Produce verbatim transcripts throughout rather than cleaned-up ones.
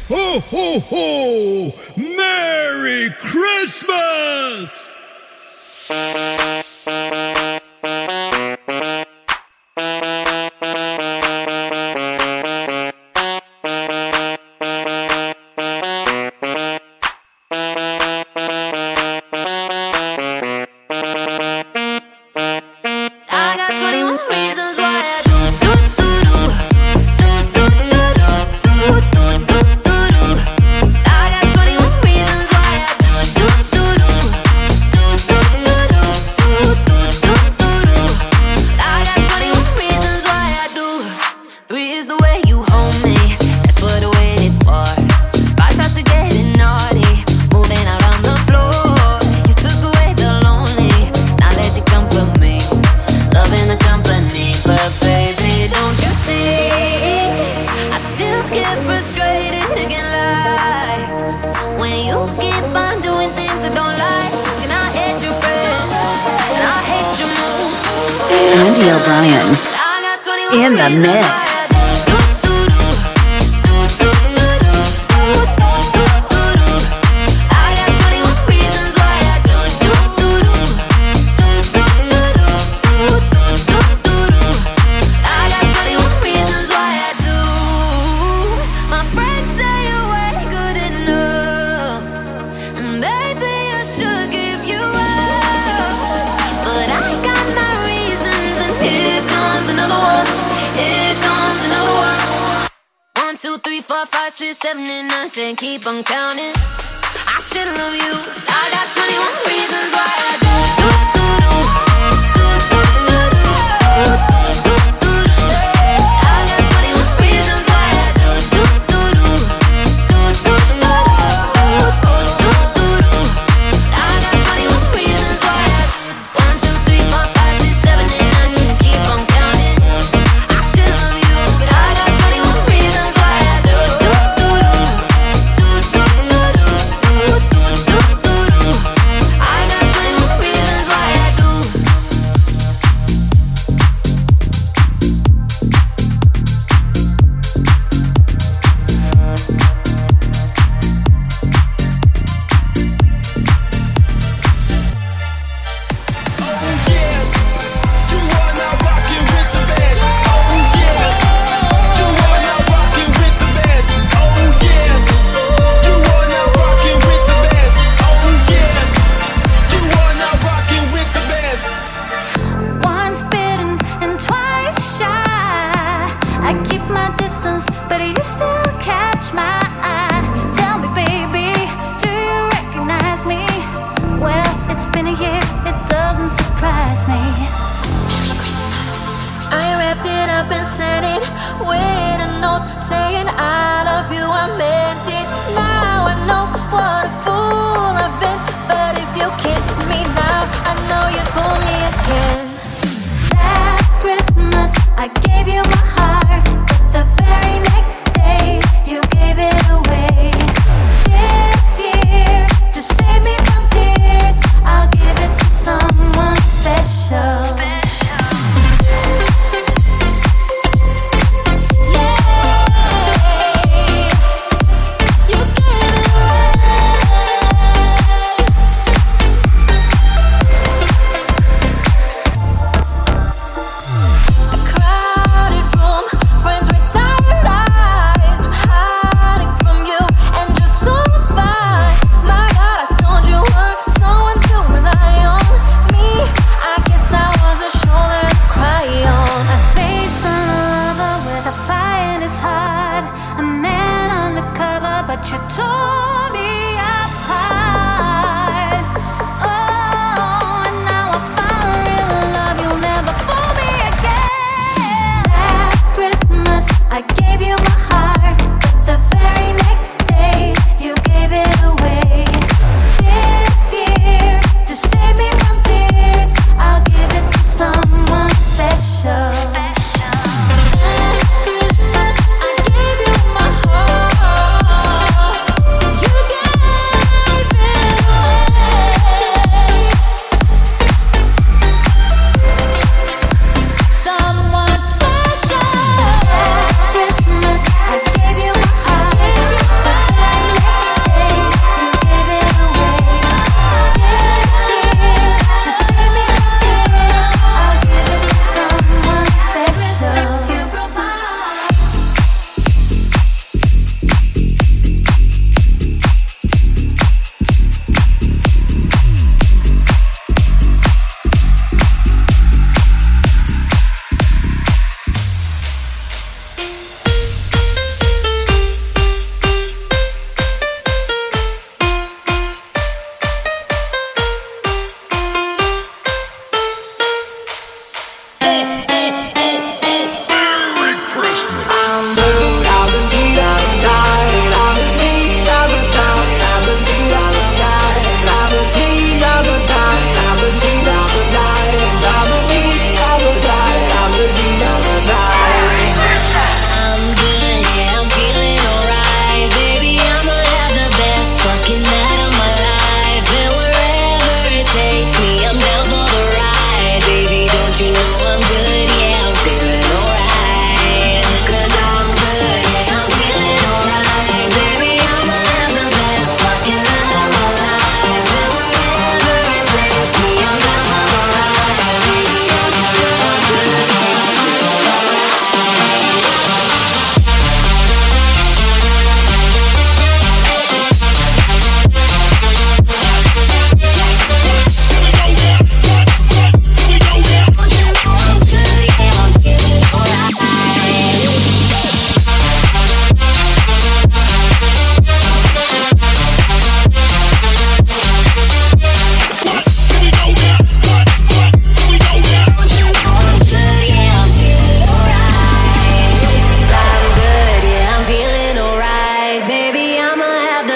Ho, ho, ho! Merry Christmas! Andy O'Brien in the mix. Five, six, seven, and nine, ten, keep on counting. I should love you. I got twenty-one reasons why I do. do, do, do. I got twenty-one reasons why I do. do, do, do. I got twenty-one reasons why I do. One, two, three, four, five, six, seven, and nine, ten, keep on counting. I should love you, but I got twenty-one reasons why I do. With a note saying I love you, I meant it. Now I know what a fool I've been, but if you kiss me now, I know you'd fool me again. Last Christmas I gave you my heart, but the very next day you gave it away. This year, to save me from tears, I'll give it to someone special.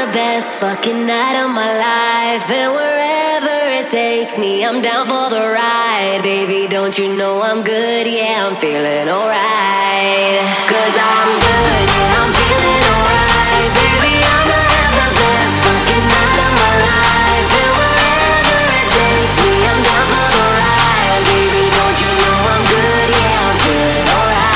best fucking night of my life. And wherever it takes me, I'm down for the ride. Baby, don't you know I'm good? Yeah, I'm feeling alright. Cause I'm good, yeah, I'm feeling alright. Baby, I'ma have the best fucking night of my life. And wherever it takes me, I'm down for the ride. Baby, don't you know I'm good? Yeah, I'm feeling alright.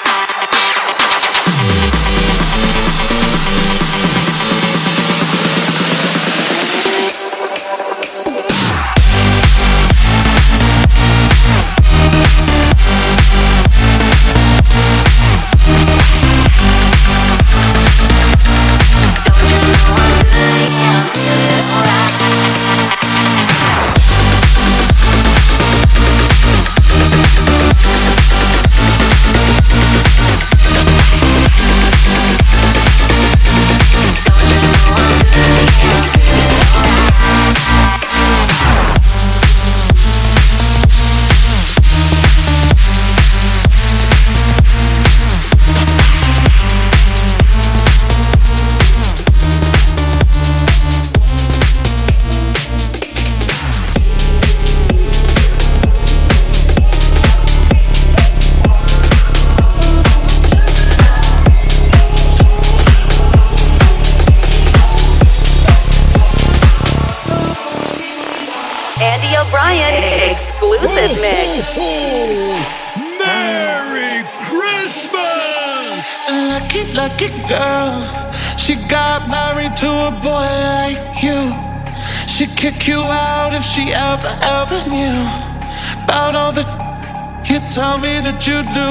Exclusive mix. Merry Christmas! Lucky, lucky girl. She got married to a boy like you. She'd kick you out if she ever, ever knew about all the you tell me that you do.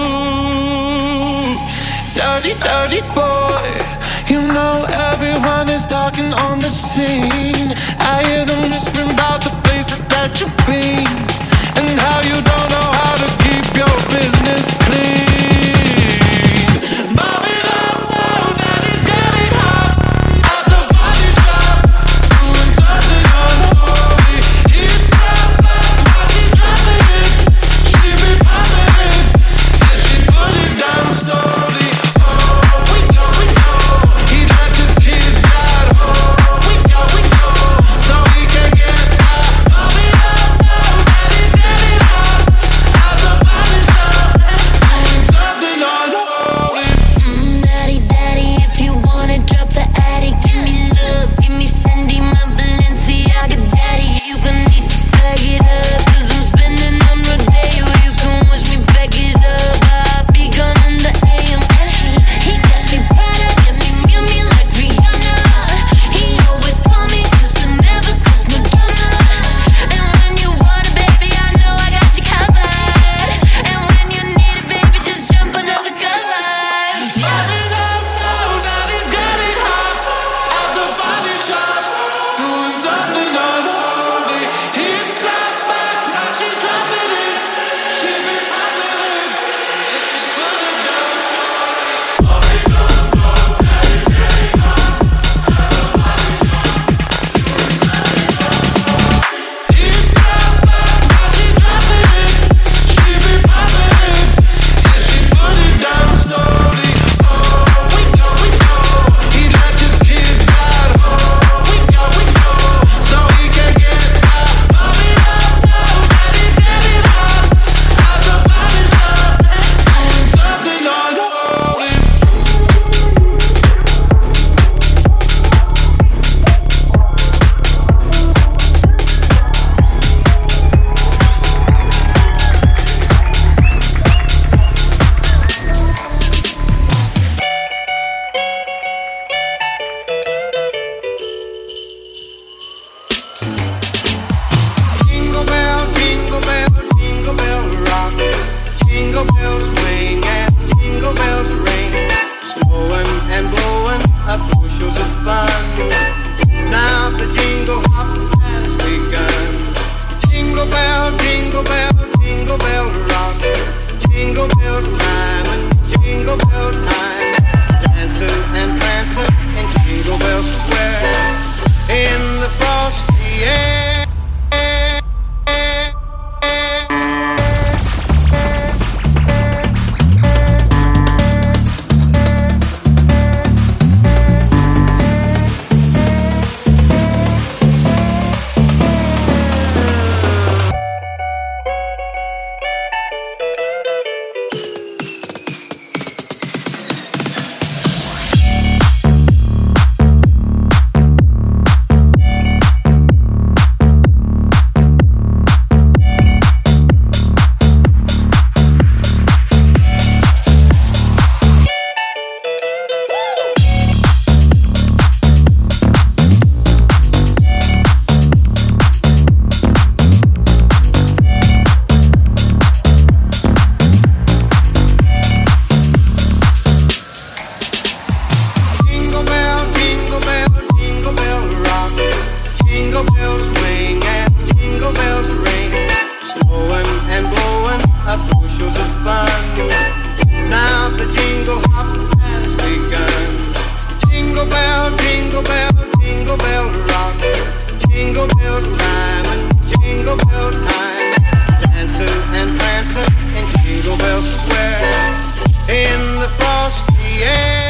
Dirty, dirty boy. You know everyone is talking on the scene. I hear them whispering about the places that you've been and how you don't know how to keep your business clean. Mom it up, oh, daddy's getting hot at the body shop, doing something unholy. He's up, now she's dropping it. She be popping it, then she put it down slowly. Oh, we know, we know, he left his kids at home. We know, we know, so he can get out. Mom it up, oh, daddy's getting hot at the body shop, Jingle bell, jingle bell rock, jingle bell time and jingle bell time. Dancing and prancing in Jingle Bell Square in the frosty air.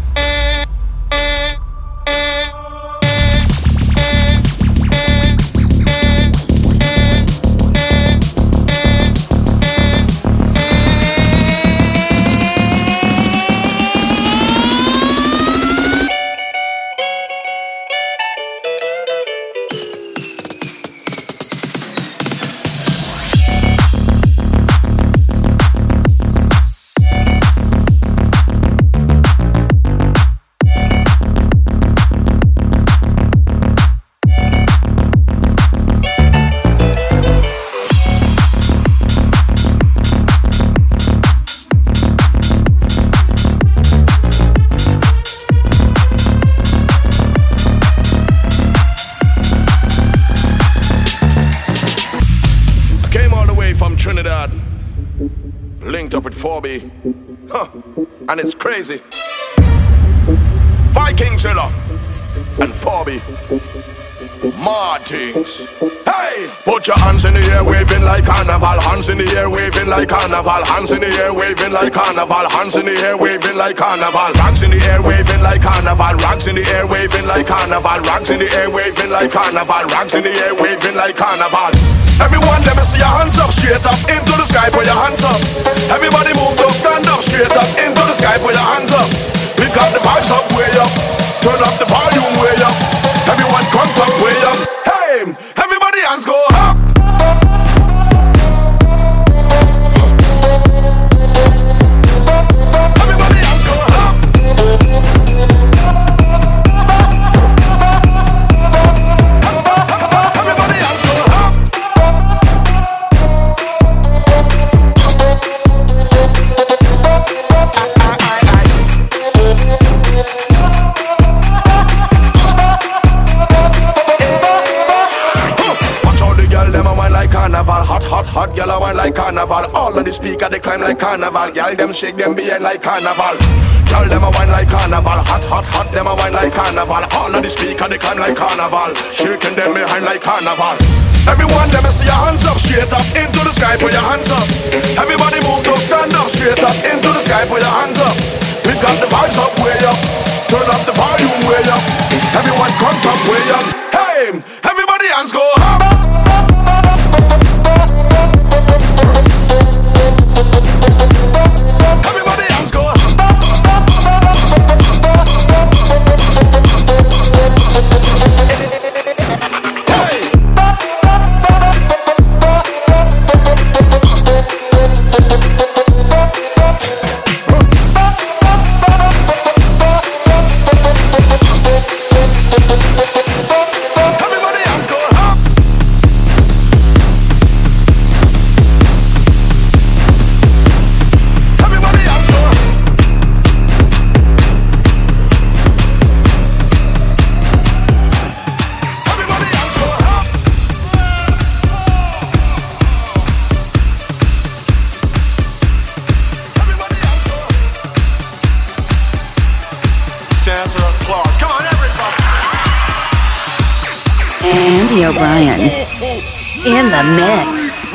Up with four B, huh? And it's crazy. Viking Zilla and four B, Martins. Hey, put your hands in the air, waving like carnival. Hands in the air, waving like carnival. Hands in the air, waving like carnival. Hands in the air, waving like carnival. Rags in the air, waving like carnival. Rags in the air, waving like carnival. Rags in the air, waving like carnival. Rags in the air, waving like carnival. Everyone, let me see your hands up, straight up into the sky, put your hands up. Everybody move, don't stand up, straight up into the sky, put your hands up. We got the vibes up, way up. Turn up the volume, way up. Everyone, come up, way up. Hey, everybody, hands go up. Everybody, hands go up. Everybody, hands go up. Carnival, hot, hot, hot, gyal a wine like carnival. All of the speaker they climb like carnival. Gyal them shake them behind like carnival. Gyal them a wine like carnival, hot, hot, hot, them a wine like carnival. All of the speaker they climb like carnival, shaking them behind like carnival. Everyone, let me see your hands up, straight up into the sky, put your hands up. Everybody move, don't stand up, straight up into the sky, put your hands up. We got the vibes up, way up. Turn up the volume, way up. Everyone, come up, way up. Hey, everybody, hands go up. Everybody else go. Andy O'Brien in the mix.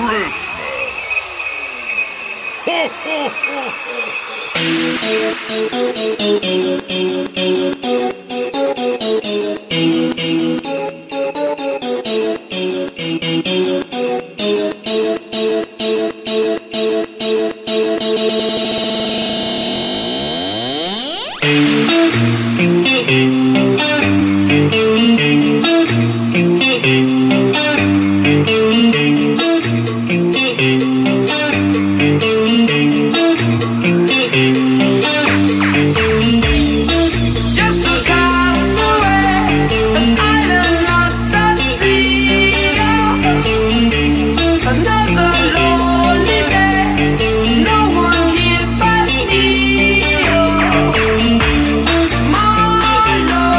No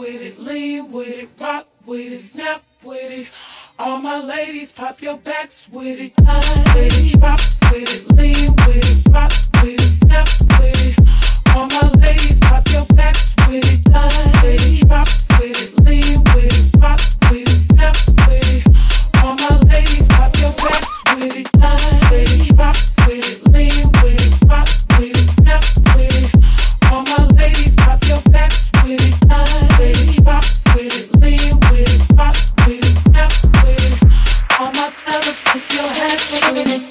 with it, lean with it, rock with it, snap with it. All my ladies, pop your backs with it, line with it, drop with it, lean with it, rock with it, snap with it. All my ladies, pop your backs with it, line with it, drop with it, lean with it, rock with it, snap with it. All my ladies, pop your backs with it, line with it, drop with it, lean with it, rock with it, snap with it. All my ladies, pop your backs with it, line with it, drop with it, lean with it, rock with it, snap with it. All my fellas, put your hands with it.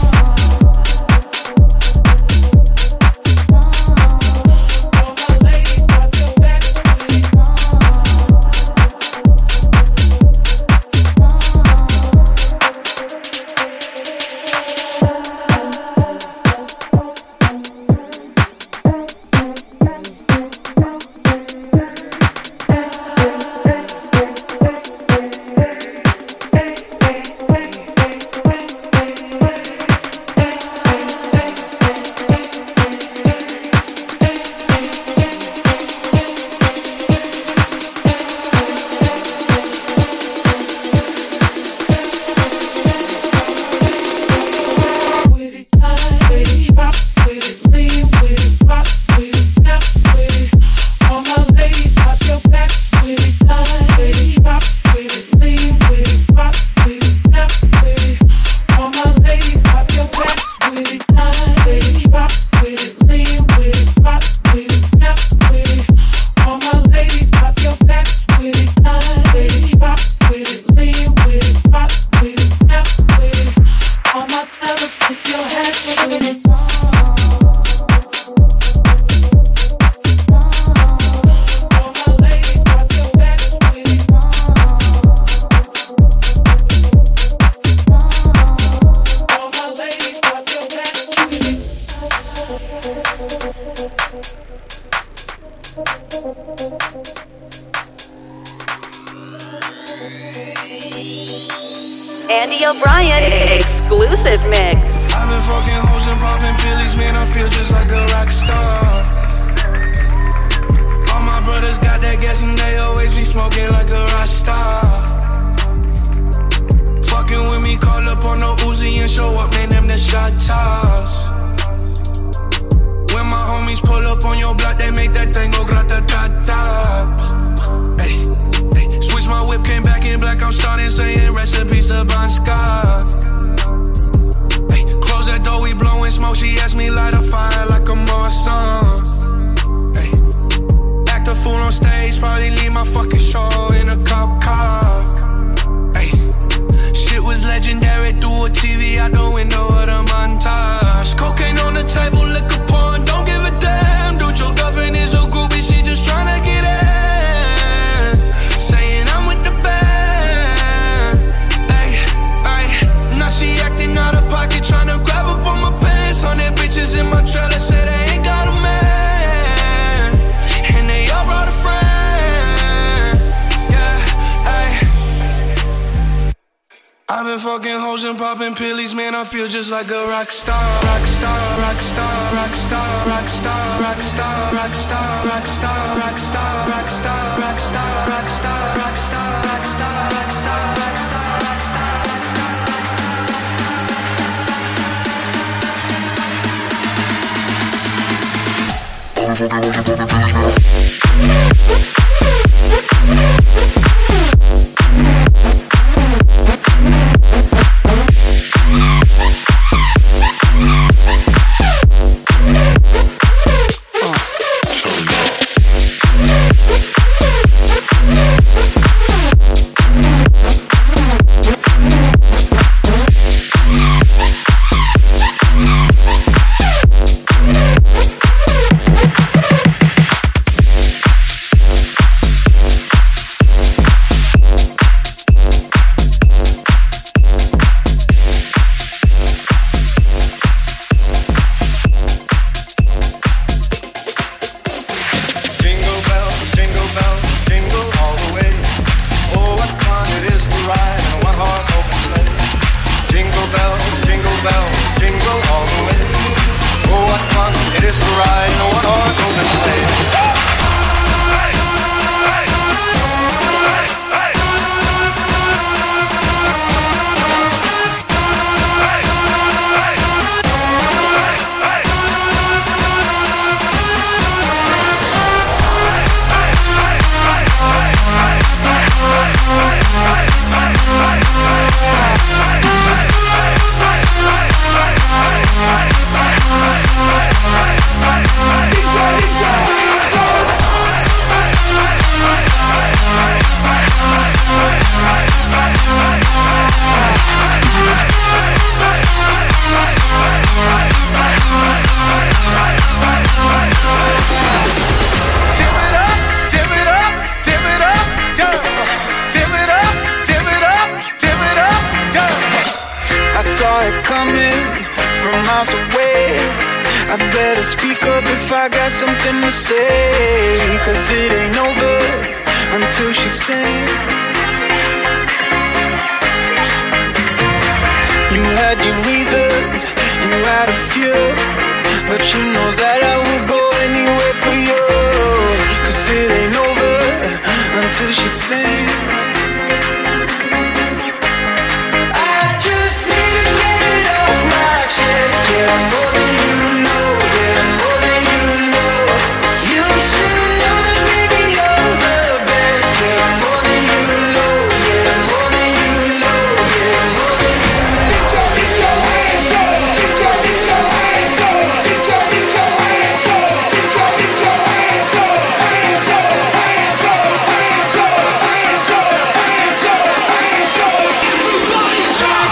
Andy O'Brien exclusive mix. I've been fucking hoes and popping pillies, man, I feel just like a rock star. All my brothers got that gas and they always be smoking like a rock star. Fucking with me, call up on the Uzi and show up, man, them the shot toss. When my homies pull up on your block, they make that thing go grata-ta-ta. Switch my whip, came back in black, I'm starting saying recipes to Bon Scott. Hey, close that door, we blowing smoke, she asked me light a fire like a Marsan. Hey, act a fool on stage, probably leave my fucking show in a cop car. Hey, shit was legendary through a T V out the window of the montage. Cocaine on the table, liquor porn, don't give a damn. Dude, your girlfriend is a groupie, she just tryna get in. She acting out of pocket, tryna grab up on my pants. On their bitches in my trailer, say they ain't got a man, and they all brought a friend. Yeah, ayy. I've been fucking hoes and popping pillies, man, I feel just like a rock star. Rock star, rock star, rock star, rock star, rock star, rock star, rock star, rock star, rock star, rock star, rock star, rock star, rock star, rock star, rock star. Fucking hoes and popping pillies, speak up if I got something to say, cause it ain't over until she sings. You had your reasons, you had a few, but you know that I would go anywhere for you, cause it ain't over until she sings. I just need to get it off my chest, yeah, more than you know, yeah, more than you know. You should know that baby you're the best, yeah, more than you know, yeah, more than you know, yeah, more than you know. Get your, get your hands up, get your, get your hands up, get your, get your hands up, get your, get your hands up, hands up, hands up, hands up, hands up, hands up, hands up. Everybody jump!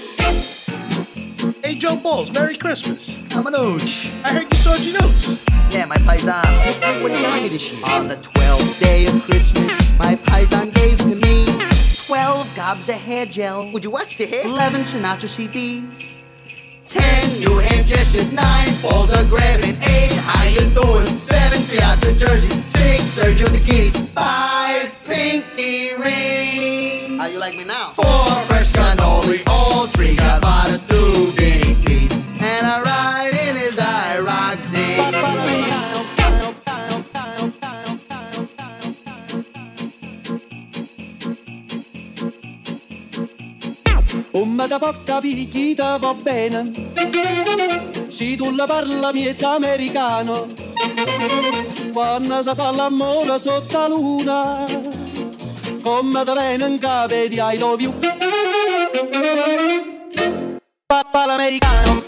Balls, Merry Christmas. I'm an Oj. I heard you sold your notes. there, my paisan. What did you give me this year? On the twelfth day of Christmas, my paisan gave to me twelve gobs of hair gel. Would you watch the hair? Eleven Sinatra C Ds. Ten New Hampshires, nine balls of grabbing, eight how you doing, seven Piazza jerseys, six Sergio bikinis, five pinky rings. How you like me now? Four fresh cannolis, all three Gavadas, two Vinny T's, and I ride in his IROC Z. Come da poca picchita va bene, se tu la parla miezza americano, quando si fa l'amore sotto la luna, come da viene in capo di I love you, papà l'americano.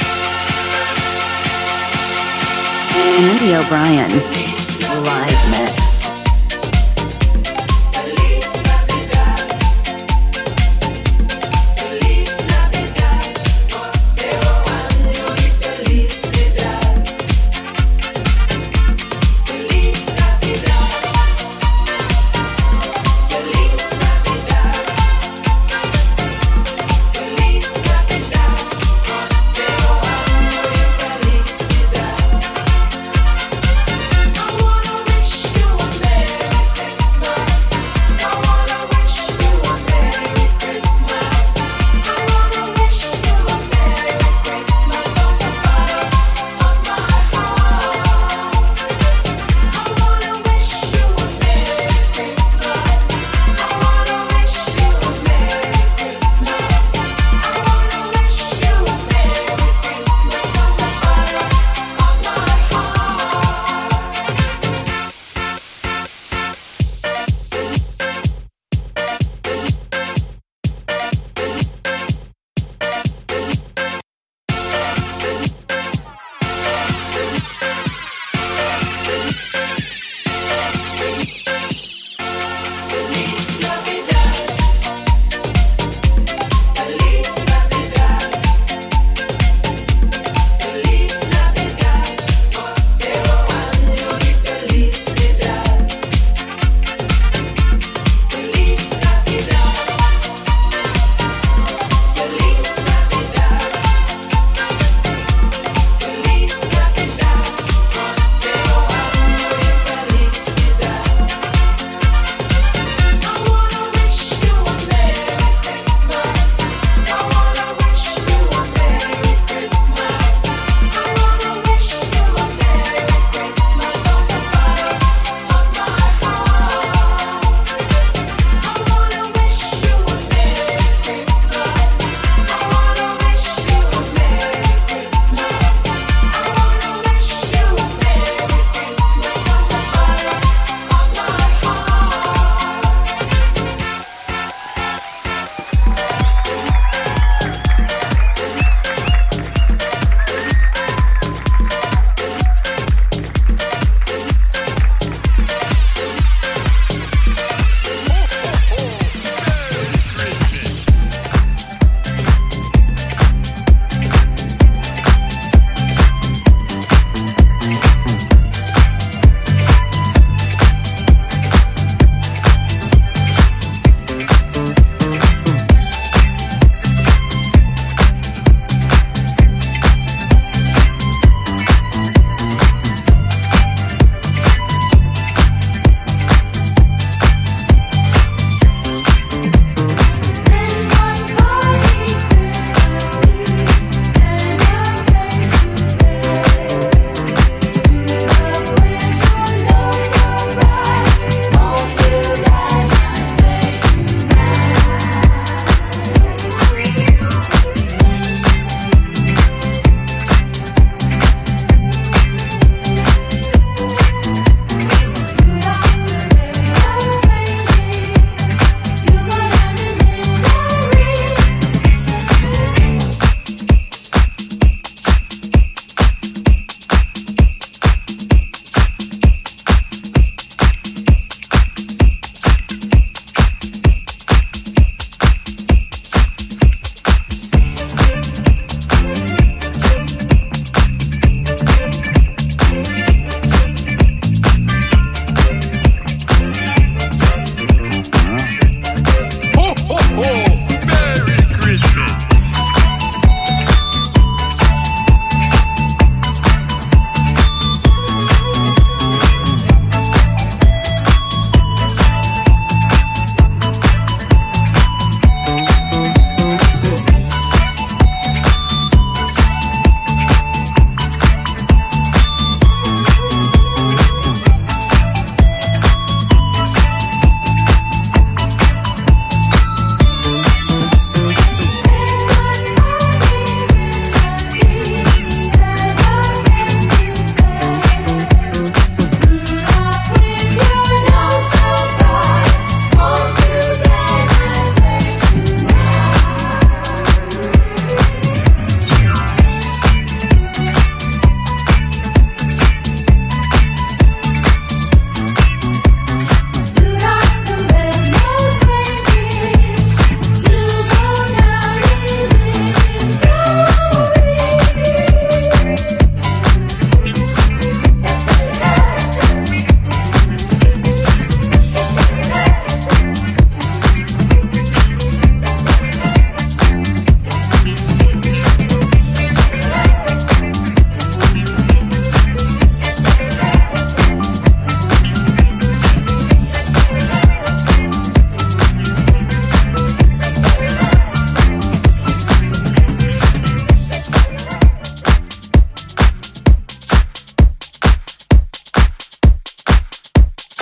Andy O'Brien, live mix.